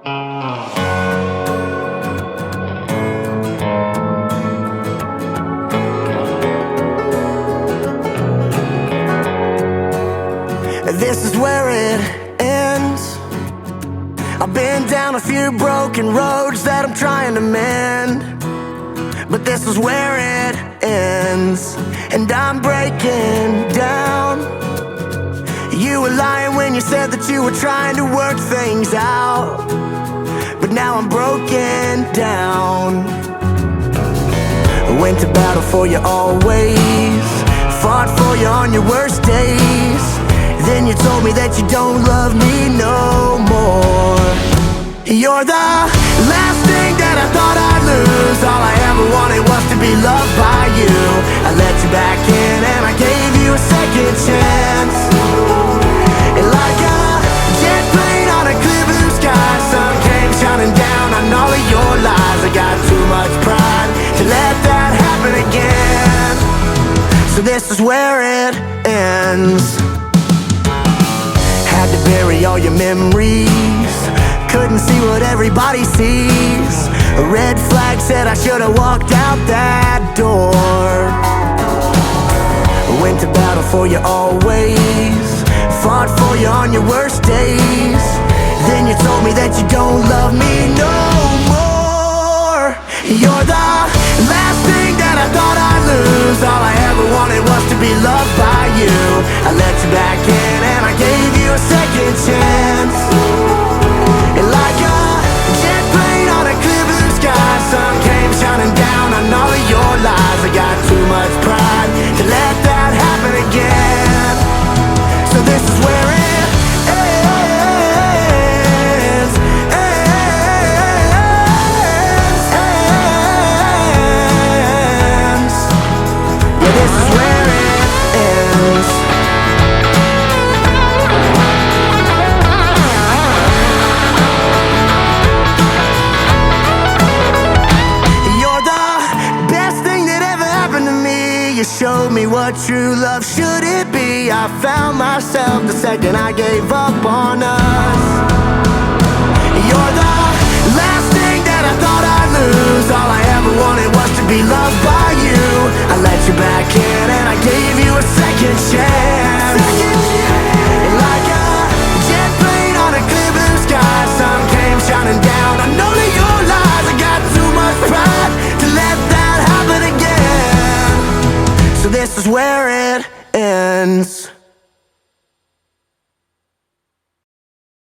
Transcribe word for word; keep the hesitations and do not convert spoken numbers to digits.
This is where it ends. I've been down a few broken roads that I'm trying to mend, but this is where it ends, and I'm breaking down. You were lying when you said that you were trying to work things out, but now I'm broken down. I went to battle for you always, fought for you on your worst days. Then you told me that you don't love me no more. You're the last thing that I thought I'd lose. All I ever wanted was to be loved by you. I let you back in and I gave you a second chance. And like a jet plane on a clear blue sky, sun came shining down on all of your lies. I got too much pride to let that happen again. So this is where it ends. Had to bury all your memories, couldn't see what everybody sees. A red flag said I should've walked out that door. Went to battle for you always, fought for you on your worst days. Then you told me that you don't love me no more. You're the last thing that I thought I'd lose. All I ever wanted was to be loved by you. I let you back in and I gave you a second chance. And like a jet plane on a clear blue sky, sun came shining down on all of your lies. I got too much pride to let that happen again. So this is where it ends, ends, ends. Yeah, this is where it ends. You showed me what true love should it be. I found myself the second I gave up on